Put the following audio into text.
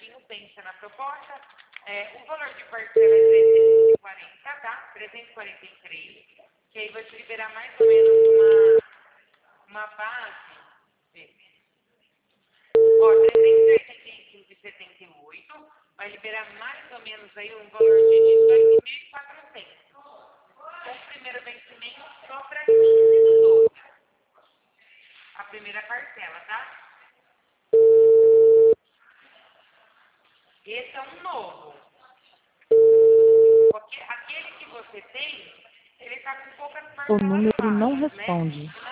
certinho, pensa na proposta. O valor de parcela é 340, tá? 343, que aí vai te liberar mais ou menos uma base. Ó, 385,78, vai liberar mais ou menos aí um valor de 18.400. O primeiro vencimento só para 15 do 12. A primeira parcela, tá? Esse é um novo. Porque aquele que você tem, ele está com poucas O número não parceladas, né? responde.